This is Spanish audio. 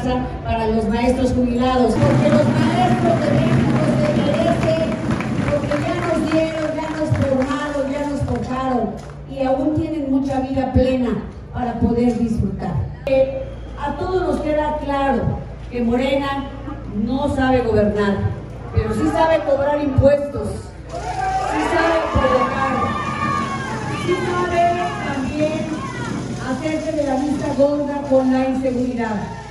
casa para los maestros jubilados, porque los maestros de México se merecen, porque ya nos dieron, ya nos formaron, ya nos forjaron y aún tienen mucha vida plena para poder disfrutar. A todos nos queda claro que Morena no sabe gobernar, pero sí sabe cobrar impuestos, sí sabe provocar, sí sabe también hacerse de la vista gorda con la inseguridad.